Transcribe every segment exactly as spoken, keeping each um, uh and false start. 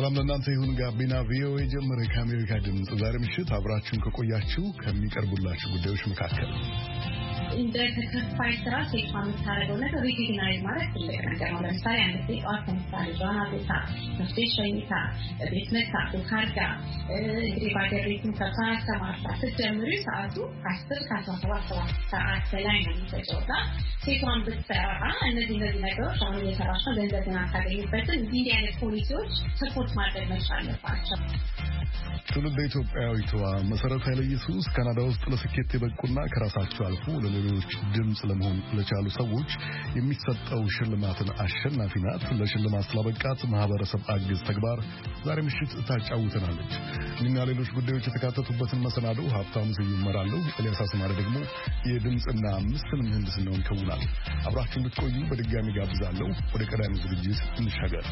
ሰላም ለእናንተ ይሁን። ጋቢና ቪኦኤ ጀመረ። ከአሜሪካ ድምፅ ዛሬ ምሽት አብራችሁን ከቆያችሁ ከሚቀርቡላችሁ ጉዳዮች መካከል እንደ ተከፋይ ስራ ሴቷ የምታደርገው ነገር ሪኮግናይዝ ማለት ትልቅ ነገር ነው። ለምሳሌ አንድ ሴት ጠዋት ተነስታ ልጇን አብልታ መስቴ ሸኝታ ቤት መታ ካርጋ እንግዲህ ባገር ቤትን ከተማርታ ስትጀምሪ ሰዓቱ ከአስር ከአስራ ሰባት ሰዓት በላይ ነው የሚፈጀውና ሴቷን ብትሰራ እነዚህ እነዚህ ነገሮች አሁን እየሰራች ነው ገንዘብን አታገኝበትም። እንዲህ አይነት ፖሊሲዎች ሰፖርት ማድረግ መቻል አለባቸው። ትውልደ ኢትዮጵያዊቷ መሰረት ኃይለ ኢየሱስ ካናዳ ውስጥ ለስኬት የበቁና ከራሳቸው አልፎ ለሌሎች ድምጽ ለመሆን ለቻሉ ሰዎች የሚሰጠው ሽልማትን አሸናፊ ናት። ለሽልማት ስላበቃት ማህበረሰብ አገዝ ተግባር ዛሬ ምሽት ታጫውተናለች። እኛ ሌሎች ጉዳዮች የተካተቱበትን መሰናዶ ሀብታሙ ስዩም እመራለሁ። ኤልያስ አስማረ ደግሞ የድምጽና ምስል ምህንድስናውን ይከውናል። አብራችሁን እንድትቆዩ በድጋሚ ጋብዛለሁ። ወደ ቀዳሚው ዝግጅት እንሻገር።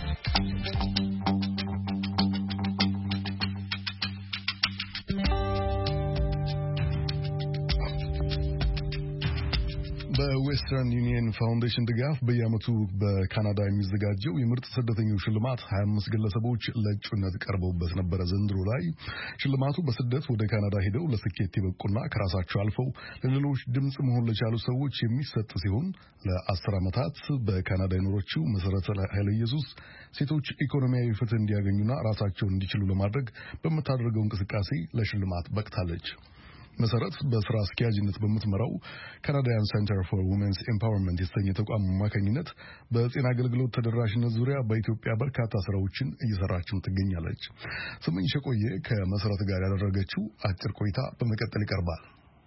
በዌስተርን ዩኒየን ፋውንዴሽን ድጋፍ በየዓመቱ በካናዳ የሚዘጋጀው የምርጥ ስደተኞች ሽልማት ሀያ አምስት ግለሰቦች ለእጩነት ቀርበውበት ነበረ። ዘንድሮ ላይ ሽልማቱ በስደት ወደ ካናዳ ሄደው ለስኬት የበቁና ከራሳቸው አልፈው ለሌሎች ድምጽ መሆን ለቻሉ ሰዎች የሚሰጥ ሲሆን ለአስር ዓመታት በካናዳ የኖረችው መሰረት ኃይለ ኢየሱስ ሴቶች ኢኮኖሚያዊ ፍትህ እንዲያገኙና ራሳቸውን እንዲችሉ ለማድረግ በምታደርገው እንቅስቃሴ ለሽልማት በቅታለች። መሰረት በስራ አስኪያጅነት በምትመራው ካናዳያን ሴንተር ፎር ውሜንስ ኤምፓወርመንት የተሰኘ ተቋም አማካኝነት በጤና አገልግሎት ተደራሽነት ዙሪያ በኢትዮጵያ በርካታ ስራዎችን እየሰራችም ትገኛለች። ስምኝ ሸቆየ ከመሰረት ጋር ያደረገችው አጭር ቆይታ በመቀጠል ይቀርባል።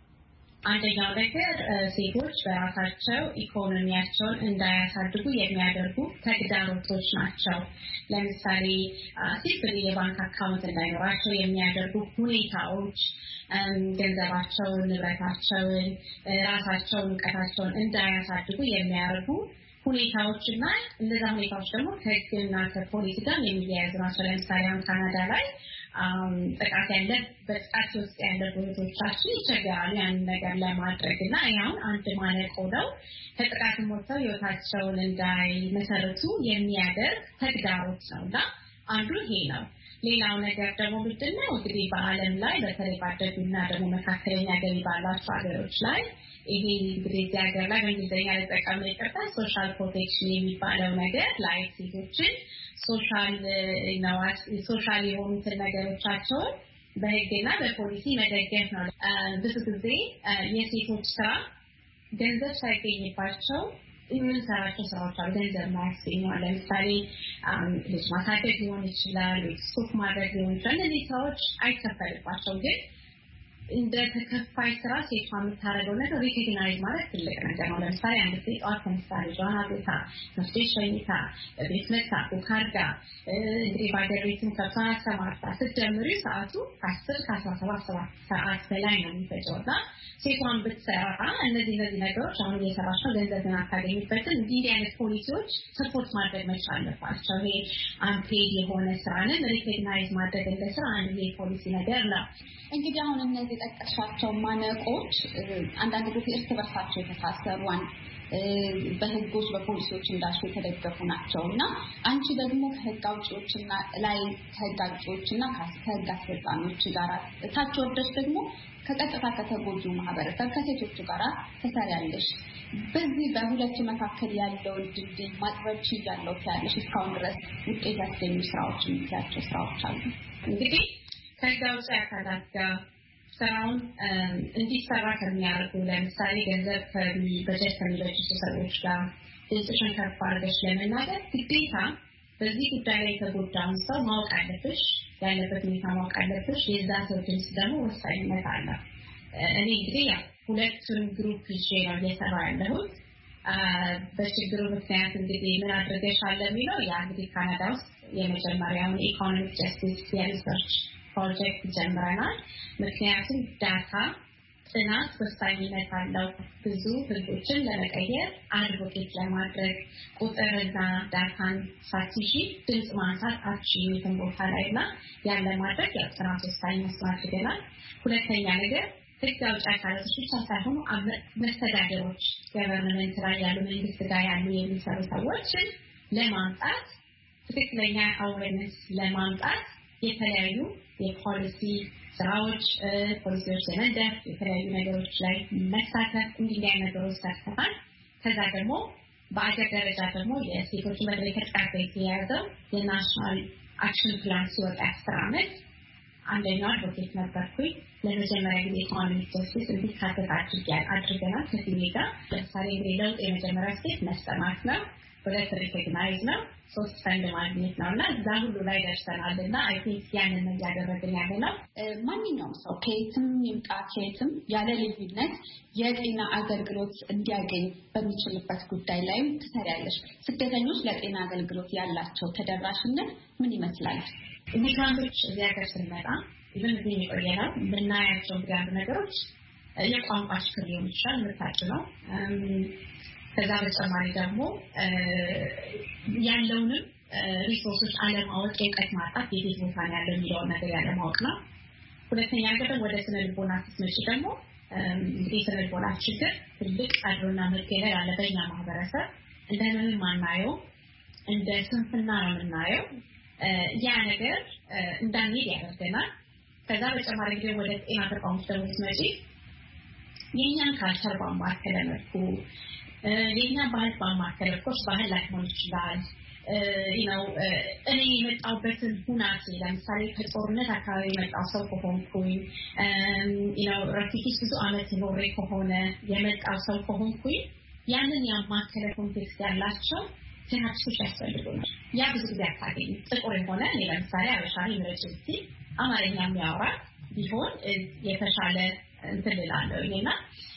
አንደኛው ነገር ሴቶች በራሳቸው ኢኮኖሚያቸውን እንዳያሳድጉ የሚያደርጉ ተግዳሮቶች ናቸው። ለምሳሌ ሲምፕሊ የባንክ አካውንት እንዳይኖራቸው የሚያደርጉ ሁኔታዎች፣ ገንዘባቸውን፣ ንብረታቸውን፣ ራሳቸውን፣ ዕውቀታቸውን እንዳያሳድጉ የሚያደርጉ ሁኔታዎችና እነዛ ሁኔታዎች ደግሞ ከሕግና ከፖሊሲ ጋር የሚያያዙ ናቸው። ለምሳሌ አሁን ካናዳ ላይ ጥቃት ያለ በጥቃት ውስጥ ያለ ቦታዎቻችን ይቸገራሉ ያንን ነገር ለማድረግ እና ያው አንድ ማነቆ ነው። ከጥቃት ሞተው ህይወታቸውን እንዳይመሰርቱ የሚያደርግ ተግዳሮት ነውና አንዱ ይሄ ነው። ሌላው ነገር ደግሞ ምንድነው እንግዲህ በዓለም ላይ በተለይ ባደጉና ደግሞ መካከለኛ ገቢ ባላቸው ሀገሮች ላይ ይሄ እንግዲህ እዚህ ሀገር ላይ በእንግሊዝኛ ለጠቃሚ ይቅርታ ሶሻል ፕሮቴክሽን የሚባለው ነገር ላይ ሴቶችን ሶሻል ነዋት ሶሻል የሆኑትን ነገሮቻቸውን በህግና በፖሊሲ መደገፍ ነው። ብዙ ጊዜ የሴቶች ስራ ገንዘብ ሳይገኝባቸው የምንሰራቸው ስራዎች አሉ። ገንዘብ ማያስገኙ ለምሳሌ ልጅ ማሳደግ ሊሆን ይችላል፣ ሱቅ ማድረግ ሊሆን ይችላል። እነዚህ ስራዎች አይከፈልባቸውም ግን እንደ ተከፋይ ስራ ሴቷ የምታደርገው ነገር ሪኮግናይዝ ማለት ትልቅ ነገር ነው። ለምሳሌ አንድ ሴት ጠዋት ተነስታ ልጇን አብልታ መስቴ ሸኝታ ቤት መታ ካርጋ እንግዲህ ባገር ቤትን ከተማርታ ስትጀምሪ ሰዓቱ ከአስር ከአስራ ሰባት ሰዓት በላይ ነው የሚፈጀውና ሴቷን ብትሰራ እነዚህ እነዚህ ነገሮች አሁን እየሰራች ነው ገንዘብን አታገኝበትም። እንዲህ አይነት ፖሊሲዎች ሰፖርት ማድረግ መቻል አለባቸው። ይሄ አንፔድ የሆነ ስራንን ሪኮግናይዝ ማድረግ እንደ ስራ አንድ የፖሊሲ ነገር ነው። እንግዲህ አሁን እነዚህ ጠቀሻቸው ማነቆች አንዳንድ ጊዜ እርስ በርሳቸው የተሳሰሩ በህጎች በፖሊሲዎች እንዳልኩ የተደገፉ ናቸውና አንቺ ደግሞ ከህግ አውጪዎችና ላይ ከህግ አውጪዎችና ከህግ አስፈጻሚዎች ጋር ታች ወርደሽ ደግሞ ከቀጥታ ከተጎጁ ማህበረሰብ ከሴቶቹ ጋር ተሰሪያለሽ። በዚህ በሁለቱ መካከል ያለውን ድልድይ ማጥበብ ይያለው ያለሽ እስካሁን ድረስ ውጤት ያስገኙ ስራዎች የሚያቸው ስራዎች አሉ። እንግዲህ ከህግ አውጪ አካላት ጋር ስራውን እንዲሰራ ከሚያደርጉ ለምሳሌ ገንዘብ በጀት ከሚበጅቱ ሰዎች ጋር ድምፅሽን ከፍ አድርገሽ ለመናገር ግዴታ በዚህ ጉዳይ ላይ የተጎዳውን ሰው ማወቅ አለብሽ፣ ያለበት ሁኔታ ማወቅ አለብሽ። የዛ ሰው ድምፅ ደግሞ ወሳኝነት አለው። እኔ እንግዲህ ያው ሁለቱን ግሩፕ ይዤ ነው እየሰራ ያለሁት። በችግሩ ምክንያት እንግዲህ ምን አድርገሻል የሚለው ያ እንግዲህ ካናዳ ውስጥ የመጀመሪያውን ኢኮኖሚክ ጀስቲስ የሪሰርች ፕሮጀክት ጀምረናል። ምክንያቱም ዳታ ጥናት ወሳኝነት አለው። ብዙ ህጎችን ለመቀየር አድቮኬት ለማድረግ ቁጥርና ዳታን ሳትይዢ ድምፅ ማንሳት አትችይም ቦታ ላይና ያለ ማድረግ ያው ጥናት ወሳኝ መስራት ይገናል። ሁለተኛ ነገር ህግ አውጪ አካላቶች ብቻ ሳይሆኑ መስተዳድሮች ገቨርንመንት ላይ ያሉ መንግስት ጋር ያሉ የሚሰሩ ሰዎች ለማምጣት ትክክለኛ አዌርነስ ለማምጣት የተለያዩ የፖሊሲ ስራዎች ፖሊሲዎች ለመንደፍ የተለያዩ ነገሮች ላይ መሳተፍ እንዲያ ነገሮች ሰርተናል። ከዛ ደግሞ በአገር ደረጃ ደግሞ የሴቶች መድረክ ተቃርቶ የተያዘው የናሽናል አክሽን ፕላን ሲወጣ አስራመት አንደኛው አድቮኬት ነበርኩኝ። ለመጀመሪያ ጊዜ ኢኮኖሚክ ጀስቲስ እንዲካተት አድርገናል ከሲቪል ጋር። ለምሳሌ ለውጥ የመጀመሪያ ስቴፕ መሰማት ነው፣ ሁለት ሪኮግናይዝ ነው፣ ሶስት ፈንድ ማግኘት ነውና እዛ ሁሉ ላይ ደርሰናልና አይ ቲንክ ያንን እያደረግን ያለነው ማንኛውም ሰው ከየትም ይምጣ ከየትም ያለ ልዩነት የጤና አገልግሎት እንዲያገኝ በሚችልበት ጉዳይ ላይ ትሰሪያለሽ። ስደተኞች ለጤና አገልግሎት ያላቸው ተደራሽነት ምን ይመስላል? ሚግራንቶች እዚህ ሀገር ስንመጣ ኢቨን እዚህ የሚቆየነው የምናያቸው አንዳንድ ነገሮች የቋንቋ ችግር ሊሆን ይችላል፣ ምታጭ ነው። ከዛ በተጨማሪ ደግሞ ያለውንም ሪሶርሶች አለማወቅ፣ የእውቀት ማጣት፣ የቤት ቦታ ያለው የሚለው ነገር ያለማወቅ ነው። ሁለተኛ ነገር ወደ ስነ ልቦና ስትመጪ ደግሞ እንግዲህ ስነ ልቦና ችግር ትልቅ አድሮና መገለል ያለ በእኛ ማህበረሰብ እንደምን ማናየው እንደ ስንፍና ነው የምናየው። ያ ነገር እንዳንሄድ ያደርገናል። ከዛ በተጨማሪ ደግሞ ወደ ጤና ተቋሞች ደግሞ ስትመጪ የኛን ካልቸር በማከለ መልኩ የኛ ባህል በማከለ ኮርስ ባህል ላይ ሆኖ ይችላል you know እኔ የመጣሁበትን ሁናቴ ለምሳሌ ከጦርነት አካባቢ የመጣው ሰው ከሆንኩኝ you know ራፊኪስ ብዙ አመት ኖሬ ከሆነ የመጣው ሰው ከሆንኩኝ ያንን ያማከለ ኮንቴክስት ያላቸው ቴራፒስቶች ያስፈልጉናል። ያ ብዙ ጊዜ አታገኝ ጥቁር የሆነ እኔ ለምሳሌ አበሻሪ ምረጭቲ አማርኛ የሚያወራ ቢሆን የተሻለ እንትን ልላለሁ እና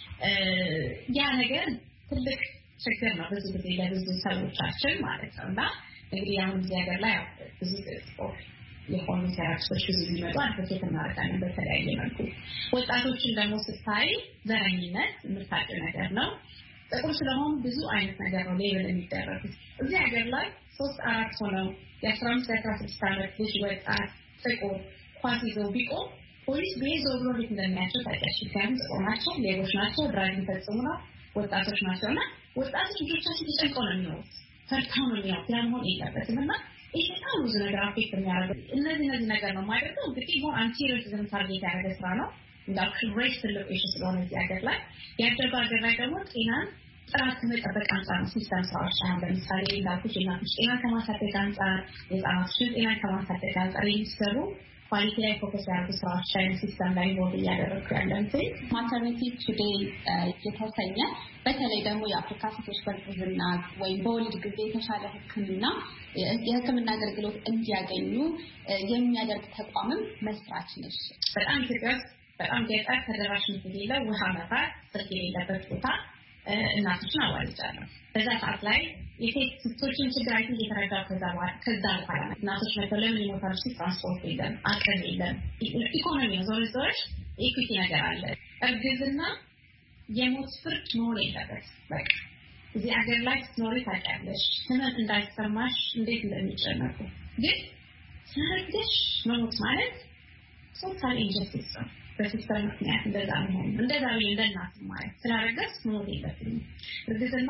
ያ ነገር ትልቅ ችግር ነው ብዙ ጊዜ ለብዙ ሰዎቻችን ማለት ነው። እና እንግዲህ አሁን እዚህ ሀገር ላይ ብዙ ጥቁር የሆኑ ቴራፒስቶች ብዙ ሊመጡ አድቮኬት እናደርጋለን በተለያየ መልኩ። ወጣቶችን ደግሞ ስታይ ዘረኝነት የምታውቂው ነገር ነው። ጥቁር ስለሆኑ ብዙ አይነት ነገር ነው ሌብል የሚደረጉት። እዚህ ሀገር ላይ ሶስት አራት ሆነው የአስራ አምስት የአስራ ስድስት ዓመት ልጅ ወጣት ጥቁር ኳስ ይዘው ቢቆም ፖሊስ ቤዞ ብሎ ሊት እንደሚያቸው ታውቂያለሽ። ምክንያቱም ጥቁር ናቸው፣ ሌቦች ናቸው፣ ድራይቪንግ ፈጽሙ ነው፣ ወጣቶች ናቸውና ወጣቶች ልጆቻችን ተጨንቀው ነው የሚኖሩት፣ ፈርተው ነው የሚኖሩት። ያ መሆን የለበትም እና ይሄ በጣም ብዙ ነገር አፌክት የሚያደርገው እነዚህ እነዚህ ነገር ነው የማይደርገው። እንግዲህ ሞር አንቲሪዮሪዝም ታርጌት ያደረገ ስራ ነው እንዳልኩሽ ሬስ ትልቅ ኢሹ ስለሆነ እዚህ ሀገር ላይ ያደረገው ሀገር ላይ ደግሞ ጤናን ጥራት ከመጠበቅ አንጻር ሲስተም ስራዎች አሁን ለምሳሌ እንዳልኩሽ የእናቶች ጤና ከማሳደግ አንጻር የህፃናቶችን ጤና ከማሳደግ አንጻር የሚሰሩ ኳሊቲ ላይ ፎከስ ያደርጉ ስራዎች ላይ ሲስተም ላይ ሞድ እያደረጉ ያለንት ማተርኒቲ ቱዴይ የተሰኘ በተለይ ደግሞ የአፍሪካ ሴቶች በእርግዝና ወይም በወሊድ ጊዜ የተሻለ ሕክምና የሕክምና አገልግሎት እንዲያገኙ የሚያደርግ ተቋምም መስራች ነሽ። በጣም ኢትዮጵያ በጣም ገጠር ተደራሽነት የሌለው ውሃ መፋት ስልክ የሌለበት ቦታ እናቶችን አዋልጃለሁ። በዛ ሰዓት ላይ የሴቶችን ችግር አይቶ እየተረዳሁ ከዛ በኋላ ከዛ በኋላ እናቶች መተለም ሊሞታሉ ሲል ትራንስፖርት የለም፣ አቅም የለም፣ ኢኮኖሚ ነው ዞር ዞር ኢኩዊቲ ነገር አለ። እርግዝና የሞት ፍርድ መሆን የለበት። በቃ እዚህ ሀገር ላይ ስትኖሪ ታውቂያለሽ ህመም እንዳይሰማሽ እንዴት እንደሚጨነቁ። ግን ሰርግሽ መሞት ማለት ቶታል ኢንጀስቲስ ነው። በሲስተም ምክንያት እንደዛ ነው እንደዛ ነው እንደናት ማለት ስላረገስ ሞት የለብኝም። እርግዝና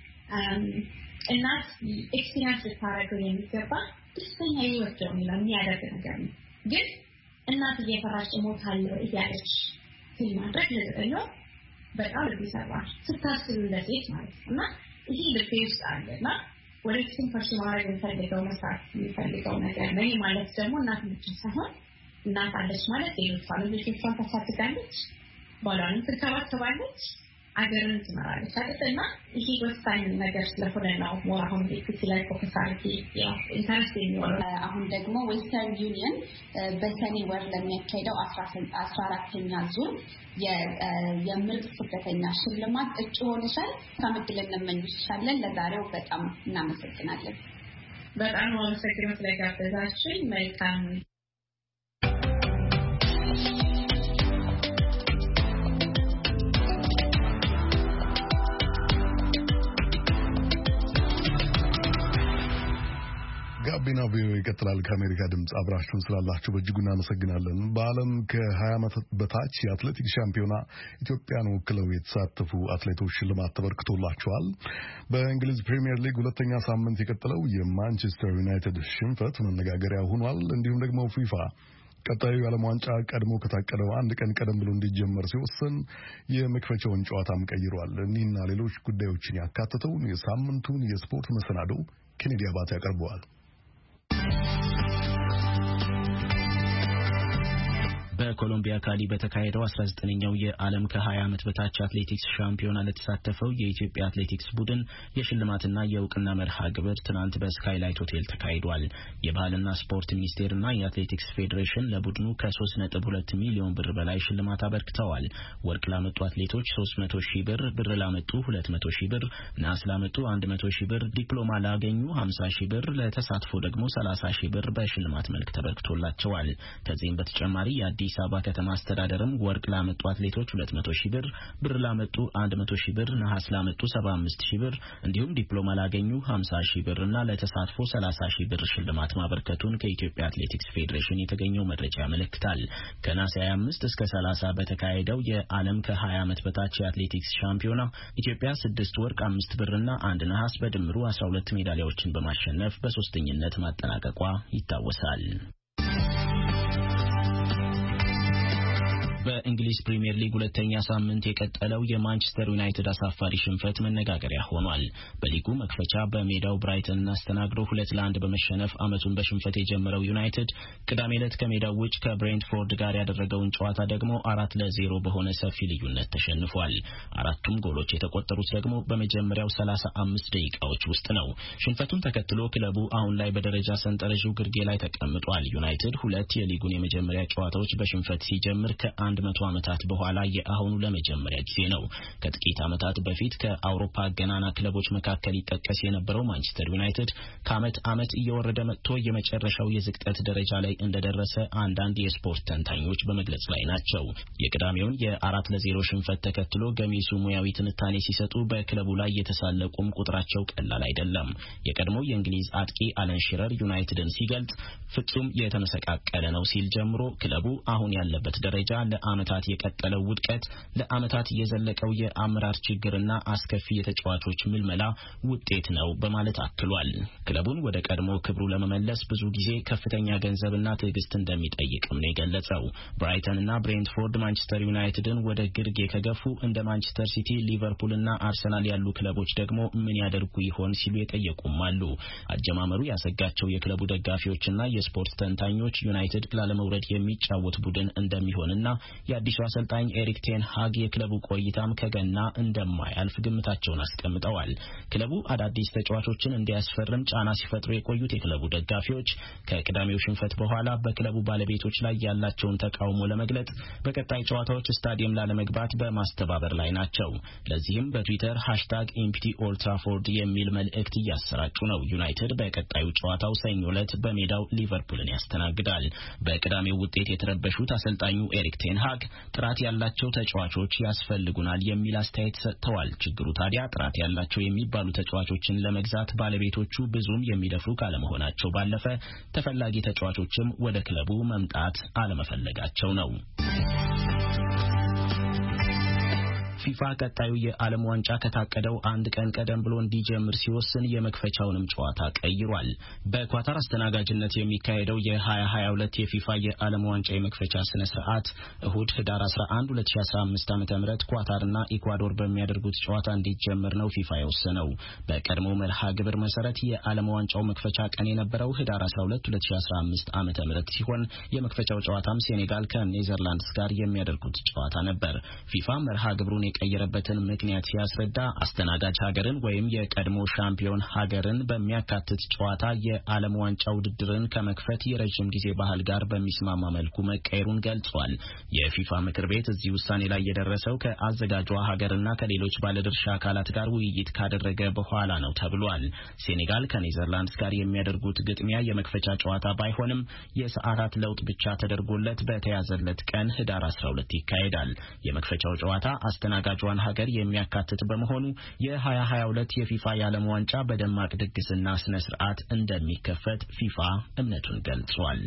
እናት ኤክስፒሪየንስ ልታረገው የሚገባ ደስተኛ ህይወት ነው የሚያደርግ ነገር ነው። ግን እናት እየፈራች ሞታለሁ እያለች ማድረግ ለዘጠኝ በጣም ቢሰራሽ ስታስብ ለሴት ማለት እና ይሄ ልቤ ውስጥ አለና ወደፊትም ፐርሱ ማድረግ የምፈልገው መስራት የምፈልገው ነገር ነው ማለት ደግሞ እናት ብቻ ሳይሆን እናት አለች ማለት ሌሎች ፋሚሊዎቿን ታሳድጋለች፣ ባሏን ትንከባከባለች፣ አገርን ትመራለች አይደልና ይሄ ወሳኝ ነገር ስለሆነ ነው ሞር አሁን ዲክቲ ላይ ፎከስ አድርጌ ያው ኢንተረስት የሚሆነው። አሁን ደግሞ ዌስተርን ዩኒየን በሰኔ ወር ለሚያካሄደው አስራ አራተኛ ዙር የምርጥ ስደተኛ ሽልማት እጩ ሆነሻል። ከምድል እንመኝሻለን። ለዛሬው በጣም እናመሰግናለን። በጣም አመሰግናለሁ ስለጋበዛችሁኝ። መልካም ጋቢና ቪኦኤ ይቀጥላል። ከአሜሪካ ድምፅ አብራችሁን ስላላችሁ በእጅጉ እናመሰግናለን። በዓለም ከሀያ ዓመት በታች የአትሌቲክስ ሻምፒዮና ኢትዮጵያን ወክለው የተሳተፉ አትሌቶች ሽልማት ተበርክቶላቸዋል። በእንግሊዝ ፕሪሚየር ሊግ ሁለተኛ ሳምንት የቀጠለው የማንቸስተር ዩናይትድ ሽንፈት መነጋገሪያ ሆኗል። እንዲሁም ደግሞ ፊፋ ቀጣዩ የዓለም ዋንጫ ቀድሞ ከታቀደው አንድ ቀን ቀደም ብሎ እንዲጀመር ሲወስን የመክፈቻውን ጨዋታም ቀይሯል። እኒህና ሌሎች ጉዳዮችን ያካተተውን የሳምንቱን የስፖርት መሰናዶ ኬኔዲ አባተ ያቀርበዋል። በኮሎምቢያ ካሊ በተካሄደው አስራ ዘጠነኛው የዓለም ከሀያ ዓመት በታች አትሌቲክስ ሻምፒዮና ለተሳተፈው የኢትዮጵያ አትሌቲክስ ቡድን የሽልማትና የእውቅና መርሃ ግብር ትናንት በስካይላይት ሆቴል ተካሂዷል። የባህልና ስፖርት ሚኒስቴርና የአትሌቲክስ ፌዴሬሽን ለቡድኑ ከሶስት ነጥብ ሁለት ሚሊዮን ብር በላይ ሽልማት አበርክተዋል። ወርቅ ላመጡ አትሌቶች ሶስት መቶ ሺህ ብር፣ ብር ላመጡ ሁለት መቶ ሺህ ብር፣ ነሐስ ላመጡ አንድ መቶ ሺህ ብር፣ ዲፕሎማ ላገኙ ሀምሳ ሺህ ብር፣ ለተሳትፎ ደግሞ ሰላሳ ሺህ ብር በሽልማት መልክ ተበርክቶላቸዋል። ከዚህም በተጨማሪ የአዲስ አበባ ከተማ አስተዳደርም ወርቅ ላመጡ አትሌቶች ሁለት መቶ ሺህ ብር፣ ብር ላመጡ አንድ መቶ ሺህ ብር፣ ነሐስ ላመጡ ሰባ አምስት ሺህ ብር እንዲሁም ዲፕሎማ ላገኙ ሀምሳ ሺህ ብርና ለተሳትፎ ሰላሳ ሺህ ብር ሽልማት ማበርከቱን ከኢትዮጵያ አትሌቲክስ ፌዴሬሽን የተገኘው መረጃ ያመለክታል። ከነሐሴ ሀያ አምስት እስከ ሰላሳ በተካሄደው የዓለም ከሀያ ዓመት በታች የአትሌቲክስ ሻምፒዮና ኢትዮጵያ ስድስት ወርቅ፣ አምስት ብርና አንድ ነሐስ በድምሩ አስራ ሁለት ሜዳሊያዎችን በማሸነፍ በሶስተኝነት ማጠናቀቋ ይታወሳል። በእንግሊዝ ፕሪሚየር ሊግ ሁለተኛ ሳምንት የቀጠለው የማንቸስተር ዩናይትድ አሳፋሪ ሽንፈት መነጋገሪያ ሆኗል። በሊጉ መክፈቻ በሜዳው ብራይተንን አስተናግዶ ሁለት ለአንድ በመሸነፍ ዓመቱን በሽንፈት የጀመረው ዩናይትድ ቅዳሜ ዕለት ከሜዳው ውጭ ከብሬንትፎርድ ጋር ያደረገውን ጨዋታ ደግሞ አራት ለዜሮ በሆነ ሰፊ ልዩነት ተሸንፏል። አራቱም ጎሎች የተቆጠሩት ደግሞ በመጀመሪያው ሰላሳ አምስት ደቂቃዎች ውስጥ ነው። ሽንፈቱን ተከትሎ ክለቡ አሁን ላይ በደረጃ ሰንጠረዡ ግርጌ ላይ ተቀምጧል። ዩናይትድ ሁለት የሊጉን የመጀመሪያ ጨዋታዎች በሽንፈት ሲጀምር ከአንድ መቶ ዓመታት በኋላ የአሁኑ ለመጀመሪያ ጊዜ ነው። ከጥቂት ዓመታት በፊት ከአውሮፓ ገናና ክለቦች መካከል ይጠቀስ የነበረው ማንቸስተር ዩናይትድ ከዓመት ዓመት እየወረደ መጥቶ የመጨረሻው የዝቅጠት ደረጃ ላይ እንደደረሰ አንዳንድ የስፖርት ተንታኞች በመግለጽ ላይ ናቸው። የቅዳሜውን የአራት ለዜሮ ሽንፈት ተከትሎ ገሚሱ ሙያዊ ትንታኔ ሲሰጡ በክለቡ ላይ የተሳለቁም ቁጥራቸው ቀላል አይደለም። የቀድሞው የእንግሊዝ አጥቂ አለን ሺረር ዩናይትድን ሲገልጽ ፍጹም የተመሰቃቀለ ነው ሲል ጀምሮ ክለቡ አሁን ያለበት ደረጃ ለዓመታት የቀጠለው ውድቀት፣ ለዓመታት የዘለቀው የአመራር ችግርና አስከፊ የተጫዋቾች ምልመላ ውጤት ነው በማለት አክሏል። ክለቡን ወደ ቀድሞ ክብሩ ለመመለስ ብዙ ጊዜ ከፍተኛ ገንዘብና ትዕግስት እንደሚጠይቅም ነው የገለጸው። ብራይተንና ብሬንትፎርድ ማንቸስተር ዩናይትድን ወደ ግርጌ ከገፉ እንደ ማንቸስተር ሲቲ፣ ሊቨርፑልና አርሰናል ያሉ ክለቦች ደግሞ ምን ያደርጉ ይሆን ሲሉ የጠየቁም አሉ። አጀማመሩ ያሰጋቸው የክለቡ ደጋፊዎችና የስፖርት ተንታኞች ዩናይትድ ላለመውረድ የሚጫወት ቡድን እንደሚሆንና የአዲሱ አሰልጣኝ ኤሪክ ቴን ሃግ የክለቡ ቆይታም ከገና እንደማያልፍ ግምታቸውን አስቀምጠዋል። ክለቡ አዳዲስ ተጫዋቾችን እንዲያስፈርም ጫና ሲፈጥሩ የቆዩት የክለቡ ደጋፊዎች ከቅዳሜው ሽንፈት በኋላ በክለቡ ባለቤቶች ላይ ያላቸውን ተቃውሞ ለመግለጽ በቀጣይ ጨዋታዎች ስታዲየም ላለመግባት በማስተባበር ላይ ናቸው። ለዚህም በትዊተር ሃሽታግ ኢምፕቲ ኦልድ ትራፎርድ የሚል መልእክት እያሰራጩ ነው። ዩናይትድ በቀጣዩ ጨዋታው ሰኞ ዕለት በሜዳው ሊቨርፑልን ያስተናግዳል። በቅዳሜው ውጤት የተረበሹት አሰልጣኙ ኤሪክ ቴን ሃግ ጥራት ያላቸው ተጫዋቾች ያስፈልጉናል የሚል አስተያየት ሰጥተዋል። ችግሩ ታዲያ ጥራት ያላቸው የሚባሉ ተጫዋቾችን ለመግዛት ባለቤቶቹ ብዙም የሚደፍሩ ካለመሆናቸው ባለፈ ተፈላጊ ተጫዋቾችም ወደ ክለቡ መምጣት አለመፈለጋቸው ነው። ፊፋ ቀጣዩ የዓለም ዋንጫ ከታቀደው አንድ ቀን ቀደም ብሎ እንዲጀምር ሲወስን የመክፈቻውንም ጨዋታ ቀይሯል። በኳታር አስተናጋጅነት የሚካሄደው የ2022 የፊፋ የዓለም ዋንጫ የመክፈቻ ስነ ስርዓት እሁድ ህዳር አስራ አንድ ሁለት ሺህ አስራ አምስት ዓ.ም ኳታርና ኢኳዶር በሚያደርጉት ጨዋታ እንዲጀምር ነው ፊፋ የወሰነው። በቀድሞው መርሃ ግብር መሰረት የዓለም ዋንጫው መክፈቻ ቀን የነበረው ህዳር አስራ ሁለት ሁለት ሺህ አስራ አምስት ዓ.ም ሲሆን የመክፈቻው ጨዋታም ሴኔጋል ከኔዘርላንድስ ጋር የሚያደርጉት ጨዋታ ነበር። ፊፋ መርሃ ግብሩን የቀየረበትን ምክንያት ሲያስረዳ አስተናጋጅ ሀገርን ወይም የቀድሞ ሻምፒዮን ሀገርን በሚያካትት ጨዋታ የዓለም ዋንጫ ውድድርን ከመክፈት የረጅም ጊዜ ባህል ጋር በሚስማማ መልኩ መቀየሩን ገልጿል። የፊፋ ምክር ቤት እዚህ ውሳኔ ላይ የደረሰው ከአዘጋጇ ሀገርና ከሌሎች ባለድርሻ አካላት ጋር ውይይት ካደረገ በኋላ ነው ተብሏል። ሴኔጋል ከኔዘርላንድስ ጋር የሚያደርጉት ግጥሚያ የመክፈቻ ጨዋታ ባይሆንም የሰዓታት ለውጥ ብቻ ተደርጎለት በተያዘለት ቀን ህዳር አስራ ሁለት ይካሄዳል። የመክፈቻው ጨዋታ አስተናጋጅ አስተናጋጇን ሀገር የሚያካትት በመሆኑ የ2022 የፊፋ የዓለም ዋንጫ በደማቅ ድግስና ስነ ስርዓት እንደሚከፈት ፊፋ እምነቱን ገልጿል።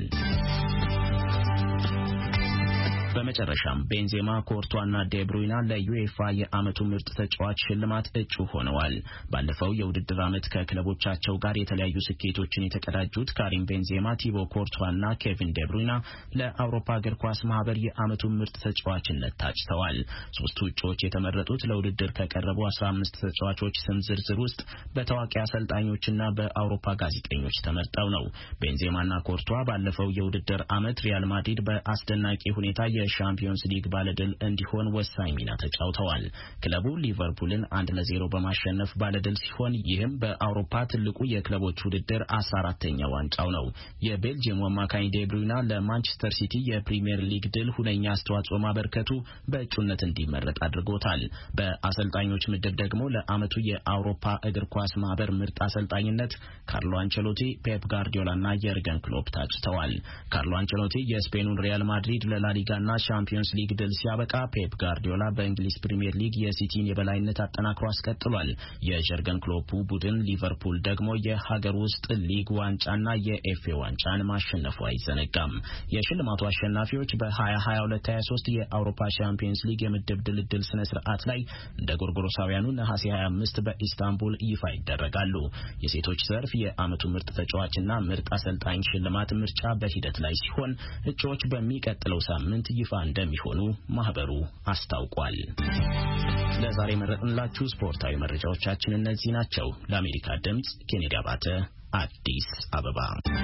በመጨረሻም ቤንዜማ ኮርቷና ዴብሩይና ለዩኤፋ የዓመቱ ምርጥ ተጫዋች ሽልማት እጩ ሆነዋል። ባለፈው የውድድር ዓመት ከክለቦቻቸው ጋር የተለያዩ ስኬቶችን የተቀዳጁት ካሪም ቤንዜማ፣ ቲቦ ኮርቷና ኬቪን ዴብሩይና ለአውሮፓ እግር ኳስ ማህበር የዓመቱ ምርጥ ተጫዋችነት ታጭተዋል። ሶስቱ እጩዎች የተመረጡት ለውድድር ከቀረቡ አስራ አምስት ተጫዋቾች ስም ዝርዝር ውስጥ በታዋቂ አሰልጣኞችና በአውሮፓ ጋዜጠኞች ተመርጠው ነው። ቤንዜማና ኮርቷ ባለፈው የውድድር ዓመት ሪያል ማድሪድ በአስደናቂ ሁኔታ የሻምፒዮንስ ሊግ ባለድል እንዲሆን ወሳኝ ሚና ተጫውተዋል። ክለቡ ሊቨርፑልን አንድ ለዜሮ በማሸነፍ ባለድል ሲሆን ይህም በአውሮፓ ትልቁ የክለቦች ውድድር አስራ አራተኛ ዋንጫው ነው። የቤልጂየሙ አማካኝ ዴብሩይና ለማንቸስተር ሲቲ የፕሪሚየር ሊግ ድል ሁነኛ አስተዋጽኦ ማበርከቱ በእጩነት እንዲመረጥ አድርጎታል። በአሰልጣኞች ምድብ ደግሞ ለዓመቱ የአውሮፓ እግር ኳስ ማህበር ምርጥ አሰልጣኝነት ካርሎ አንቸሎቲ፣ ፔፕ ጋርዲዮላና የርገን ክሎፕ ታጭተዋል። ካርሎ አንቸሎቲ የስፔኑን ሪያል ማድሪድ ለላሊጋና ቻምፒዮንስ ሊግ ድል ሲያበቃ ፔፕ ጋርዲዮላ በእንግሊዝ ፕሪሚየር ሊግ የሲቲን የበላይነት አጠናክሮ አስቀጥሏል። የጀርገን ክሎፑ ቡድን ሊቨርፑል ደግሞ የሀገር ውስጥ ሊግ ዋንጫና የኤፍኤ ዋንጫን ማሸነፉ አይዘነጋም። የሽልማቱ አሸናፊዎች በ2022 23 የአውሮፓ ቻምፒዮንስ ሊግ የምድብ ድልድል ስነ ስርዓት ላይ እንደ ጎርጎሮሳውያኑ ነሐሴ ሀያ አምስት በኢስታንቡል ይፋ ይደረጋሉ። የሴቶች ዘርፍ የዓመቱ ምርጥ ተጫዋችና ምርጥ አሰልጣኝ ሽልማት ምርጫ በሂደት ላይ ሲሆን እጩዎች በሚቀጥለው ሳምንት ይፋ እንደሚሆኑ ማህበሩ አስታውቋል። ለዛሬ መረጥንላችሁ ስፖርታዊ መረጃዎቻችን እነዚህ ናቸው። ለአሜሪካ ድምጽ ኬኔዲ አባተ አዲስ አበባ።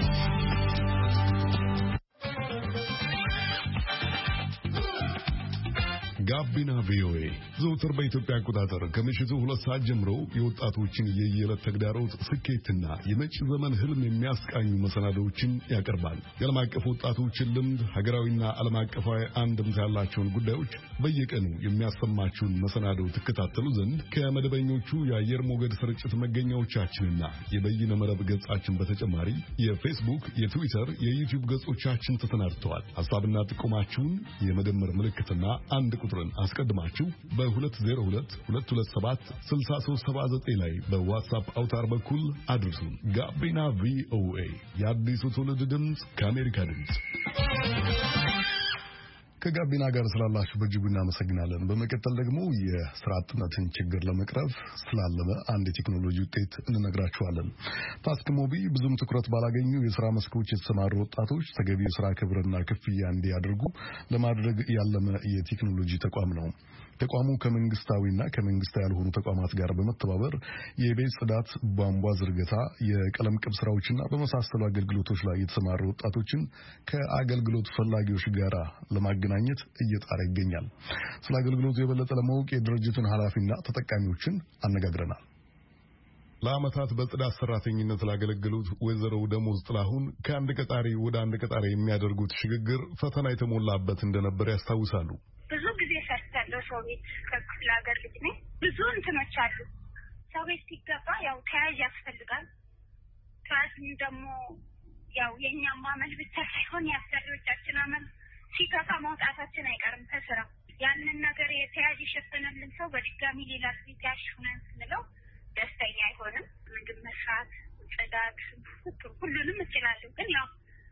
ጋቢና ቪኦኤ ዘውትር በኢትዮጵያ አቆጣጠር ከምሽቱ ሁለት ሰዓት ጀምሮ የወጣቶችን የየዕለት ተግዳሮት ስኬትና የመጪ ዘመን ህልም የሚያስቃኙ መሰናዶዎችን ያቀርባል። የዓለም አቀፍ ወጣቶችን ልምድ፣ ሀገራዊና ዓለም አቀፋዊ አንድምታ ያላቸውን ጉዳዮች በየቀኑ የሚያሰማችሁን መሰናዶ ትከታተሉ ዘንድ ከመደበኞቹ የአየር ሞገድ ስርጭት መገኛዎቻችንና የበይነ መረብ ገጻችን በተጨማሪ የፌስቡክ፣ የትዊተር፣ የዩቲዩብ ገጾቻችን ተሰናድተዋል። ሐሳብና ጥቆማችሁን የመደመር ምልክትና አንድ ቁጥር አስቀድማችሁ በሁለት ዜሮ ሁለት ሁለት ሁለት ሰባት ስልሳ ሶስት ሰባ ዘጠኝ ላይ በዋትስአፕ አውታር በኩል አድርሱን። ጋቢና ቪኦኤ የአዲሱ ትውልድ ድምፅ ከአሜሪካ ድምፅ። ከጋቢና ጋር ስላላችሁ በእጅጉ እናመሰግናለን። በመቀጠል ደግሞ የስራ አጥነትን ችግር ለመቅረፍ ስላለመ አንድ የቴክኖሎጂ ውጤት እንነግራችኋለን። ታስክ ሞቢ ብዙም ትኩረት ባላገኙ የስራ መስኮች የተሰማሩ ወጣቶች ተገቢ የስራ ክብርና ክፍያ እንዲያደርጉ ለማድረግ ያለመ የቴክኖሎጂ ተቋም ነው። ተቋሙ ከመንግስታዊና ከመንግስታዊ ያልሆኑ ተቋማት ጋር በመተባበር የቤት ጽዳት፣ ቧንቧ ዝርጋታ፣ የቀለም ቅብ ስራዎችና በመሳሰሉ አገልግሎቶች ላይ የተሰማሩ ወጣቶችን ከአገልግሎት ፈላጊዎች ጋር ለማገናኘት እየጣረ ይገኛል። ስለ አገልግሎቱ የበለጠ ለማወቅ የድርጅቱን ኃላፊና ተጠቃሚዎችን አነጋግረናል። ለዓመታት በጽዳት ሰራተኝነት ላገለገሉት ወይዘሮ ደሞዝ ጥላሁን ከአንድ ቀጣሪ ወደ አንድ ቀጣሪ የሚያደርጉት ሽግግር ፈተና የተሞላበት እንደነበር ያስታውሳሉ። ብዙ ጊዜ ሰርቻለሁ። ሰው ቤት ከክፍለ ሀገር ልጅ ነኝ። ብዙ እንትኖች አሉ። ሰው ቤት ሲገባ ያው ተያዥ ያስፈልጋል። ተያዥም ደግሞ ያው የእኛም አመል ብቻ ሳይሆን የአሰሪዎቻችን አመል ሲከፋ መውጣታችን አይቀርም ከስራ። ያንን ነገር የተያዥ የሸፈነልን ሰው በድጋሚ ሌላ ተያዥ ሆነን ስንለው ደስተኛ አይሆንም። ምግብ መስራት፣ ጽዳት፣ ሁሉንም እችላለሁ። ግን ያው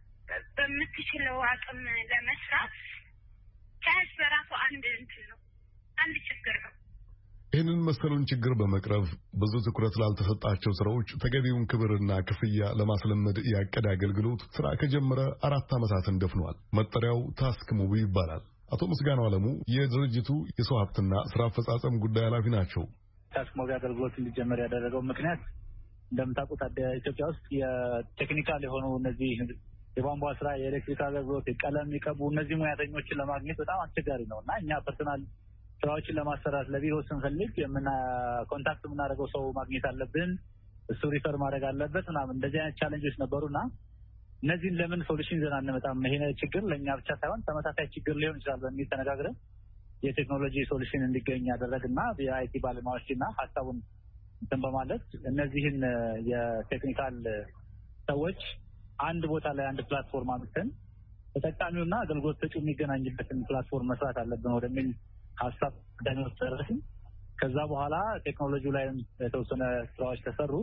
በምትችለው አቅም ለመስራት ተያዥ በራሱ አንድ እንትን ነው፣ አንድ ችግር ነው። ይህንን መሰሉን ችግር በመቅረፍ ብዙ ትኩረት ላልተሰጣቸው ስራዎች ተገቢውን ክብርና ክፍያ ለማስለመድ ያቀደ አገልግሎት ስራ ከጀመረ አራት ዓመታትን ደፍኗል። መጠሪያው ታስክ ሞቢ ይባላል። አቶ ምስጋናው አለሙ የድርጅቱ የሰው ሀብትና ስራ አፈጻጸም ጉዳይ ኃላፊ ናቸው። ታስክ ሞቢ አገልግሎት እንዲጀመር ያደረገው ምክንያት እንደምታውቁት ኢትዮጵያ ውስጥ የቴክኒካል የሆኑ እነዚህ የቧንቧ ስራ፣ የኤሌክትሪክ አገልግሎት፣ የቀለም የሚቀቡ እነዚህ ሙያተኞችን ለማግኘት በጣም አስቸጋሪ ነው እና እኛ ፐርሰናል ስራዎችን ለማሰራት ለቢሮ ስንፈልግ የምና ኮንታክት የምናደርገው ሰው ማግኘት አለብን፣ እሱ ሪፈር ማድረግ አለበት ምናምን እንደዚህ አይነት ቻሌንጆች ነበሩና እነዚህን ለምን ሶሉሽን ይዘን አንመጣም? ይሄ ችግር ለእኛ ብቻ ሳይሆን ተመሳሳይ ችግር ሊሆን ይችላል በሚል ተነጋግረን የቴክኖሎጂ ሶሉሽን እንዲገኝ ያደረግና የአይቲ ባለሙያዎችና ሀሳቡን እንትን በማለት እነዚህን የቴክኒካል ሰዎች አንድ ቦታ ላይ አንድ ፕላትፎርም አምጥተን ተጠቃሚውና አገልግሎት ሰጪው የሚገናኝበትን ፕላትፎርም መስራት አለብን ወደሚል ሀሳብ ደንስ ተረስን ከዛ በኋላ ቴክኖሎጂው ላይ የተወሰነ ስራዎች ተሰሩ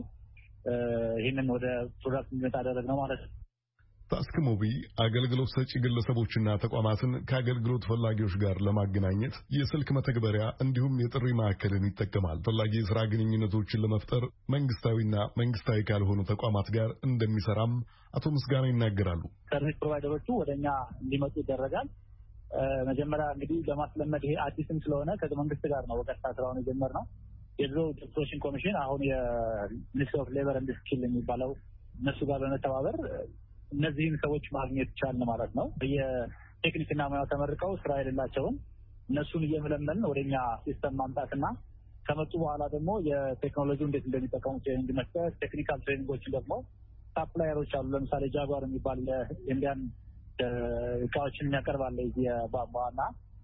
ይሄንን ወደ ፕሮዳክት እንዲመጣ አደረግነው ማለት ነው። ታስክ ሞቢ አገልግሎት ሰጪ ግለሰቦችና ተቋማትን ከአገልግሎት ፈላጊዎች ጋር ለማገናኘት የስልክ መተግበሪያ እንዲሁም የጥሪ ማዕከልን ይጠቀማል። ፈላጊ የሥራ ግንኙነቶችን ለመፍጠር መንግስታዊና መንግስታዊ ካልሆኑ ተቋማት ጋር እንደሚሰራም አቶ ምስጋና ይናገራሉ። ሰርቪስ ፕሮቫይደሮቹ ወደኛ እንዲመጡ ይደረጋል። መጀመሪያ እንግዲህ ለማስለመድ ይሄ አዲስም ስለሆነ ከመንግስት ጋር ነው በቀጥታ ስራውን የጀመርነው። የድሮ ዲፕሎሽን ኮሚሽን አሁን የሚኒስትሪ ኦፍ ሌበር ኤንድ ስኪል የሚባለው እነሱ ጋር በመተባበር እነዚህን ሰዎች ማግኘት ቻልን ማለት ነው። የቴክኒክና ሙያ ተመርቀው ስራ የሌላቸውን እነሱን እየመለመልን ወደኛ ሲስተም ማምጣትና ከመጡ በኋላ ደግሞ የቴክኖሎጂ እንዴት እንደሚጠቀሙ ትሬኒንግ መስጠት፣ ቴክኒካል ትሬኒንጎችን ደግሞ ሳፕላየሮች አሉ። ለምሳሌ ጃጓር የሚባል ኢንዲያን እቃዎችን የሚያቀርባል የባባና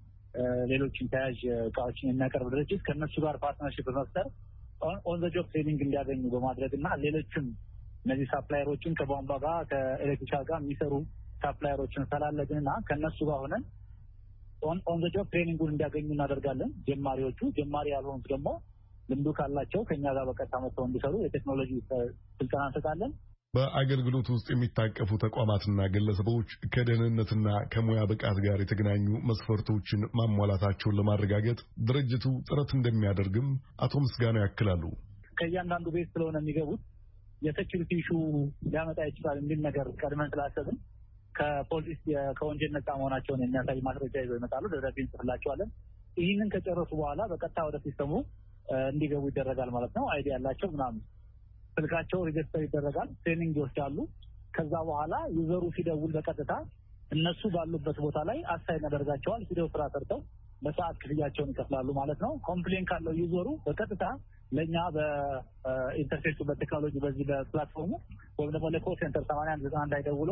ሌሎችን ተያዥ እቃዎችን የሚያቀርብ ድርጅት ከነሱ ጋር ፓርትነርሺፕ በመፍጠር ኦን ዘ ጆብ ትሬኒንግ እንዲያገኙ በማድረግና ሌሎችም እነዚህ ሳፕላየሮችን ከቧንቧ ጋር ከኤሌክትሪካል ጋር የሚሰሩ ሳፕላየሮችን ፈላለግንና ከነሱ ጋር ሆነን ኦን ኦን ዘ ጆብ ትሬኒንጉን እንዲያገኙ እናደርጋለን። ጀማሪዎቹ ጀማሪ ያልሆኑት ደግሞ ልምዱ ካላቸው ከኛ ጋር በቀጥታ መጥተው እንዲሰሩ የቴክኖሎጂ ስልጠና እንሰጣለን። በአገልግሎት ውስጥ የሚታቀፉ ተቋማትና ግለሰቦች ከደህንነትና ከሙያ ብቃት ጋር የተገናኙ መስፈርቶችን ማሟላታቸውን ለማረጋገጥ ድርጅቱ ጥረት እንደሚያደርግም አቶ ምስጋና ያክላሉ። ከእያንዳንዱ ቤት ስለሆነ የሚገቡት የሴኩሪቲ ኢሹ ሊያመጣ ይችላል የሚል ነገር ቀድመን ስላሰብን ከፖሊስ ከወንጀል ነፃ መሆናቸውን የሚያሳይ ማስረጃ ይዘው ይመጣሉ። ደብዳቤ እንጽፍላቸዋለን። ይህንን ከጨረሱ በኋላ በቀጥታ ወደ ሲስተሙ እንዲገቡ ይደረጋል ማለት ነው። አይዲ ያላቸው ምናምን ስልካቸው ሬጅስተር ይደረጋል። ትሬኒንግ ይወስዳሉ። ከዛ በኋላ ዩዘሩ ሲደውል በቀጥታ እነሱ ባሉበት ቦታ ላይ አሳይ ያደርጋቸዋል። ቪዲዮ ስራ ሰርተው በሰዓት ክፍያቸውን ይከፍላሉ ማለት ነው። ኮምፕሌን ካለው ዩዘሩ በቀጥታ ለኛ በኢንተርፌሱ በቴክኖሎጂ በዚህ በፕላትፎርሙ ወይም ደግሞ ለኮል ሴንተር ሰማንያ አንድ ዘጠና አንድ አይደውሎ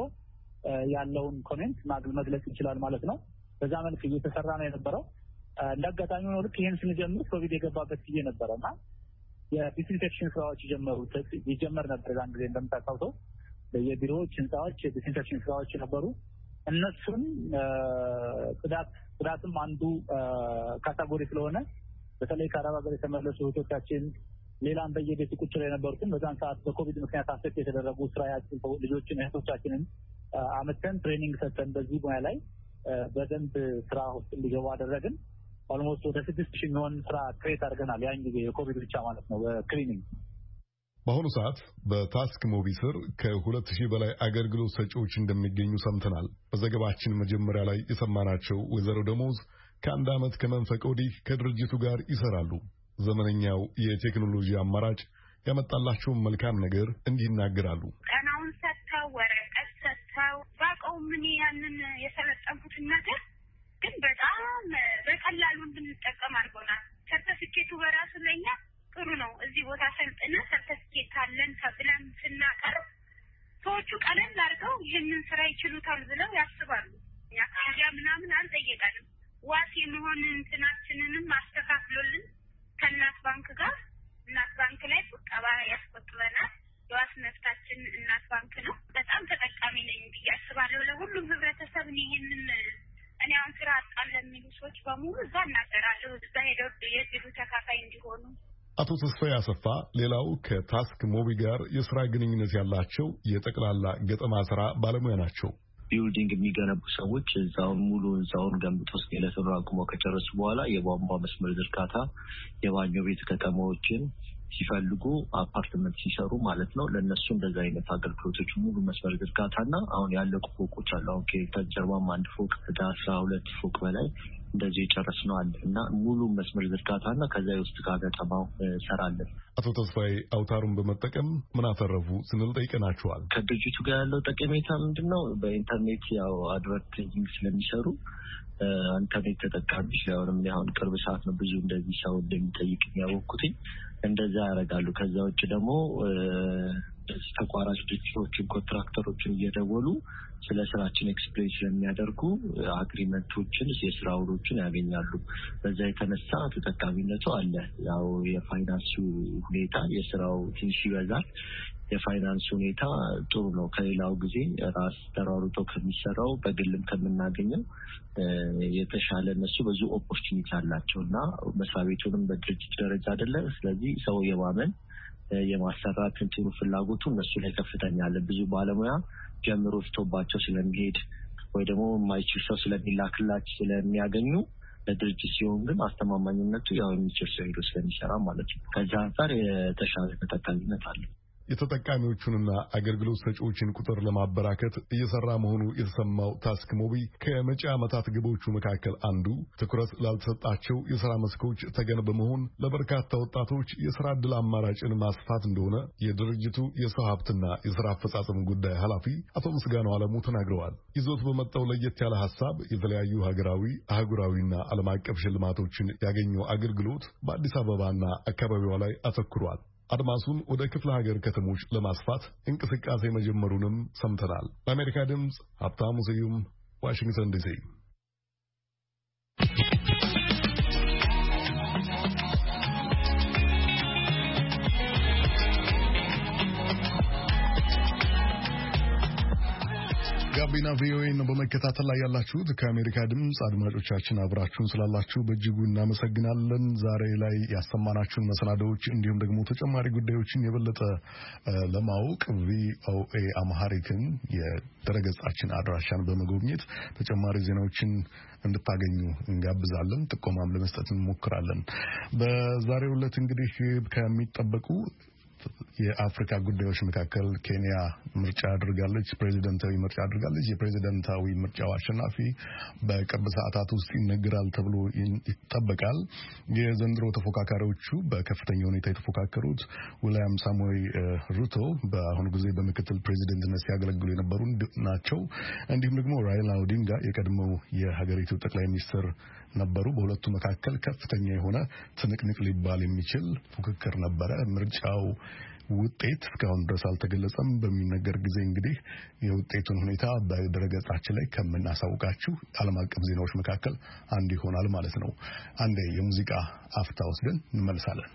ያለውን ኮሜንት መግለጽ ይችላል ማለት ነው። በዛ መልክ እየተሰራ ነው የነበረው። እንደአጋጣሚ ነው ልክ ይሄን ስንጀምር ኮቪድ የገባበት ጊዜ ነበርና የዲስኢንፌክሽን ስራዎች ጀመሩ ይጀመር ነበር። ዛን ጊዜ እንደምታውቀው የቢሮዎች ህንጻዎች የዲስኢንፌክሽን ስራዎች ነበሩ። እነሱን ጽዳት ጽዳትም አንዱ ካታጎሪ ስለሆነ በተለይ ከአረብ ሀገር የተመለሱ እህቶቻችን ሌላም በየቤቱ ቁጭ ላይ ነበሩትን በዛን ሰዓት በኮቪድ ምክንያት አፌክት የተደረጉ ስራያችን ልጆችን እህቶቻችንን አመተን ትሬኒንግ ሰጥተን በዚህ ሙያ ላይ በደንብ ስራ ውስጥ እንዲገቡ አደረግን። ኦልሞስት ወደ ስድስት ሺህ የሚሆን ስራ ክሬት አድርገናል። ያን ጊዜ የኮቪድ ብቻ ማለት ነው በክሊኒንግ። በአሁኑ ሰዓት በታስክ ሞቢ ስር ከሁለት ሺህ በላይ አገልግሎት ሰጪዎች እንደሚገኙ ሰምተናል። በዘገባችን መጀመሪያ ላይ የሰማናቸው ወይዘሮ ደሞዝ ከአንድ ዓመት ከመንፈቅ ወዲህ ከድርጅቱ ጋር ይሰራሉ። ዘመነኛው የቴክኖሎጂ አማራጭ ያመጣላቸውን መልካም ነገር እንዲህ ይናገራሉ። ቀናውን ሰጥተው ወረቀት ሰጥተው ባቀው ምን ያንን የሰለጠንኩትን ነገር ግን በጣም በቀላሉ እንድንጠቀም አድርጎናል። ሰርተፊኬቱ በራሱ ለኛ ጥሩ ነው። እዚህ ቦታ ሰልጥነ ሰርተፊኬት ካለን ተብለን ስናቀርብ ሰዎቹ ቀለል አድርገው ይህንን ስራ ይችሉታል ብለው ያስባሉ። እኛ ከዚያ ምናምን አንጠየቀንም። ዋስ የመሆን እንትናችንንም አስተካክሎልን ከእናት ባንክ ጋር እናት ባንክ ላይ ቁጠባ ያስቆጥበናል። የዋስ መብታችን እናት ባንክ ነው። በጣም ተጠቃሚ ነኝ ብዬ አስባለሁ። ለሁሉም ህብረተሰብ ይህንን እኔ አሁን ስራ አጣን ለሚሉ ሰዎች በሙሉ እዛ እናገራለሁ። እዛ ሄደው የድሉ ተካፋይ እንዲሆኑ። አቶ ተስፋዬ አሰፋ ሌላው ከታስክ ሞቢ ጋር የስራ ግንኙነት ያላቸው የጠቅላላ ገጠማ ስራ ባለሙያ ናቸው። ቢልዲንግ የሚገነቡ ሰዎች እዛውን ሙሉ እዛውን ገንብተው ስኬለቱን አቁመው ከጨረሱ በኋላ የቧንቧ መስመር ዝርጋታ፣ የባኞ ቤት ከተማዎችን ሲፈልጉ አፓርትመንት ሲሰሩ ማለት ነው። ለነሱ እንደዛ አይነት አገልግሎቶች ሙሉ መስመር ዝርጋታና አሁን ያለቁ ፎቆች አሉ። አሁን ከጀርባም አንድ ፎቅ ወደ አስራ ሁለት ፎቅ በላይ እንደዚህ የጨረስነው አለ እና ሙሉ መስመር ዝርጋታና ከዛ ውስጥ ከገጠማው ሰራለን። አቶ ተስፋዬ አውታሩን በመጠቀም ምን አተረፉ ስንል ጠይቀናቸዋል። ከድርጅቱ ጋር ያለው ጠቀሜታ ምንድነው? በኢንተርኔት ያው አድቨርታይዚንግ ስለሚሰሩ ኢንተርኔት ተጠቃሚ ስለሆነም አሁን ቅርብ ሰዓት ነው ብዙ እንደዚህ ሰው እንደሚጠይቅ ያወቅኩትኝ እንደዛ ያደርጋሉ። ከዛ ውጭ ደግሞ ተቋራጭ ድርጅቶችን ኮንትራክተሮችን እየደወሉ ስለ ስራችን ኤክስፕሌን ስለሚያደርጉ አግሪመንቶችን የስራ ውሎችን ያገኛሉ። በዛ የተነሳ ተጠቃሚነቱ አለ። ያው የፋይናንሱ ሁኔታ የስራው ትንሽ ይበዛል። የፋይናንስ ሁኔታ ጥሩ ነው። ከሌላው ጊዜ ራስ ተሯሩጦ ከሚሰራው በግልም ከምናገኘው የተሻለ እነሱ ብዙ ኦፖርቹኒቲ አላቸውና መስሪያ ቤቱንም በድርጅት ደረጃ አይደለ። ስለዚህ ሰው የማመን የማሰራት እንትኑ ፍላጎቱ እነሱ ላይ ከፍተኛ አለ። ብዙ ባለሙያ ጀምሮ ፍቶባቸው ስለሚሄድ ወይ ደግሞ የማይችል ሰው ስለሚላክላቸው ስለሚያገኙ ለድርጅት ሲሆን ግን አስተማማኝነቱ ያው የሚችል ሰው ሄዶ ስለሚሰራ ማለት ነው። ከዛ አንፃር የተሻለ ተጠቃሚነት አለ። የተጠቃሚዎቹንና አገልግሎት ሰጪዎችን ቁጥር ለማበራከት እየሰራ መሆኑ የተሰማው ታስክ ሞቢ ከመጪ ዓመታት ግቦቹ መካከል አንዱ ትኩረት ላልተሰጣቸው የሥራ መስኮች ተገን በመሆን ለበርካታ ወጣቶች የሥራ ዕድል አማራጭን ማስፋት እንደሆነ የድርጅቱ የሰው ሀብትና የሥራ አፈጻጸም ጉዳይ ኃላፊ አቶ ምስጋናው አለሙ ተናግረዋል። ይዞት በመጣው ለየት ያለ ሐሳብ የተለያዩ ሀገራዊ፣ አህጉራዊና ዓለም አቀፍ ሽልማቶችን ያገኘው አገልግሎት በአዲስ አበባና አካባቢዋ ላይ አተኩሯል። አድማሱን ወደ ክፍለ ሀገር ከተሞች ለማስፋት እንቅስቃሴ መጀመሩንም ሰምተናል። ለአሜሪካ ድምፅ ሀብታሙ ስዩም ዋሽንግተን ዲሲ። ጋቢና ቪኦኤ ነው በመከታተል ላይ ያላችሁት። ከአሜሪካ ድምፅ አድማጮቻችን አብራችሁን ስላላችሁ በእጅጉ እናመሰግናለን። ዛሬ ላይ ያሰማናችሁን መሰናዶዎች እንዲሁም ደግሞ ተጨማሪ ጉዳዮችን የበለጠ ለማወቅ ቪኦኤ አምሃሪክን የድረገጻችን አድራሻን በመጎብኘት ተጨማሪ ዜናዎችን እንድታገኙ እንጋብዛለን። ጥቆማም ለመስጠት እንሞክራለን። በዛሬው ዕለት እንግዲህ ከሚጠበቁ የአፍሪካ ጉዳዮች መካከል ኬንያ ምርጫ አድርጋለች፣ ፕሬዚደንታዊ ምርጫ አድርጋለች። የፕሬዚደንታዊ ምርጫው አሸናፊ በቅርብ ሰዓታት ውስጥ ይነገራል ተብሎ ይጠበቃል። የዘንድሮ ተፎካካሪዎቹ በከፍተኛ ሁኔታ የተፎካከሩት ዊልያም ሳሞይ ሩቶ በአሁኑ ጊዜ በምክትል ፕሬዚደንትነት ሲያገለግሉ የነበሩ ናቸው። እንዲሁም ደግሞ ራይላ ኦዲንጋ የቀድሞው የሀገሪቱ ጠቅላይ ሚኒስትር ነበሩ። በሁለቱ መካከል ከፍተኛ የሆነ ትንቅንቅ ሊባል የሚችል ፉክክር ነበረ። ምርጫው ውጤት እስካሁን ድረስ አልተገለጸም። በሚነገር ጊዜ እንግዲህ የውጤቱን ሁኔታ በድረገጻችን ላይ ከምናሳውቃችሁ ዓለም አቀፍ ዜናዎች መካከል አንዱ ይሆናል ማለት ነው። አንዴ የሙዚቃ አፍታ ወስደን እንመልሳለን።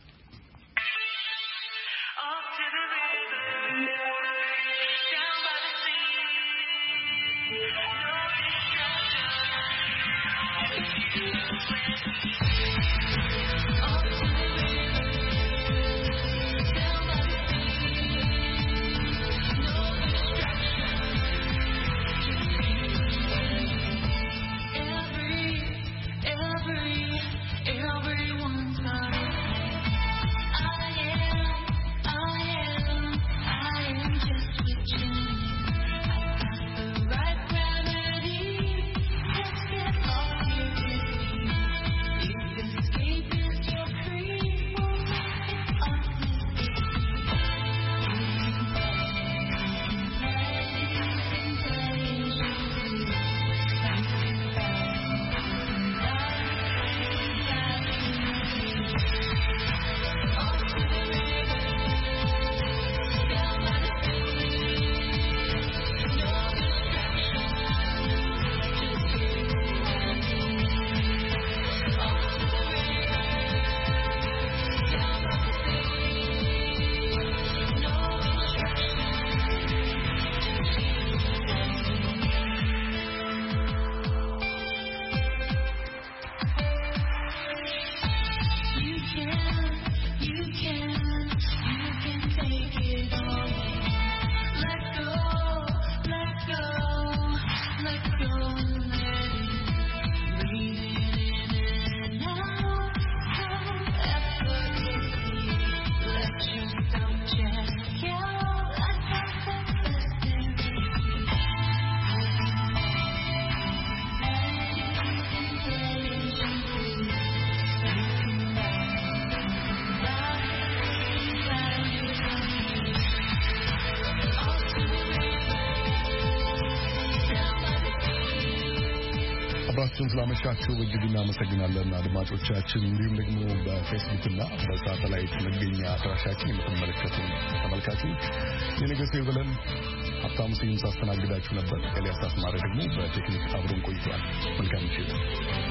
አብራችሁን ስላመሻችሁ በእጅጉ እናመሰግናለን አድማጮቻችን። እንዲሁም ደግሞ በፌስቡክ እና በሳተላይት መገኛ አድራሻችን የምትመለከቱ ተመልካቾች የነገሰ ይበለን። ሀብታሙ ስዩም ሳስተናግዳችሁ ነበር። ኤልያስ አስማረ ደግሞ በቴክኒክ አብሮን ቆይቷል። መልካም ምሽት።